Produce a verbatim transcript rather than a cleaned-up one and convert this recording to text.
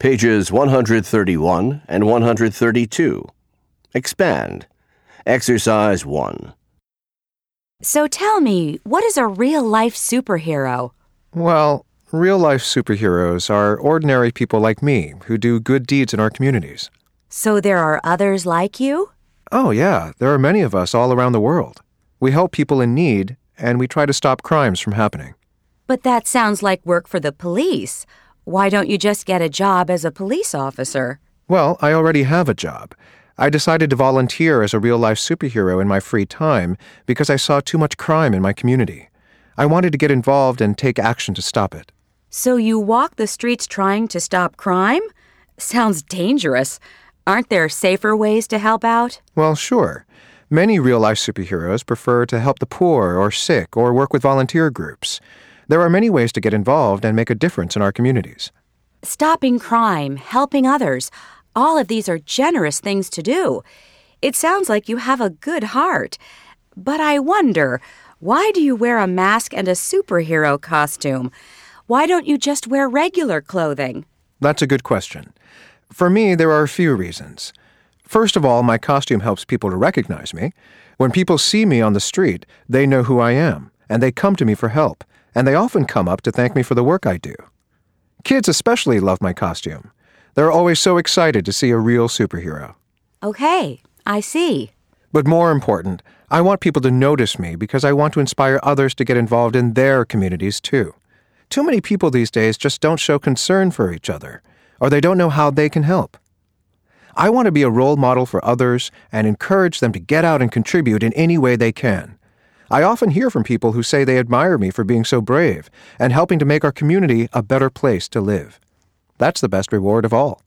Pages one hundred thirty-one and one hundred thirty-two. Expand. Exercise one. So tell me, what is a real-life superhero? Well, real-life superheroes are ordinary people like me who do good deeds in our communities. So there are others like you? Oh, yeah. There are many of us all around the world. We help people in need, and we try to stop crimes from happening. But that sounds like work for the police. Why don't you just get a job as a police officer? Well, I already have a job. I decided to volunteer as a real-life superhero in my free time because I saw too much crime in my community. I wanted to get involved and take action to stop it. So you walk the streets trying to stop crime? Sounds dangerous. Aren't there safer ways to help out? Well, sure. Many real-life superheroes prefer to help the poor or sick or work with volunteer groups. There are many ways to get involved and make a difference in our communities. Stopping crime, helping others, all of these are generous things to do. It sounds like you have a good heart. But I wonder, why do you wear a mask and a superhero costume? Why don't you just wear regular clothing? That's a good question. For me, there are a few reasons. First of all, my costume helps people to recognize me. When people see me on the street, they know who I am, and they come to me for help, and they often come up to thank me for the work I do. Kids especially love my costume. They're always so excited to see a real superhero. Okay, I see. But more important, I want people to notice me because I want to inspire others to get involved in their communities too. Too many people these days just don't show concern for each other, or they don't know how they can help. I want to be a role model for others and encourage them to get out and contribute in any way they can. I often hear from people who say they admire me for being so brave and helping to make our community a better place to live. That's the best reward of all.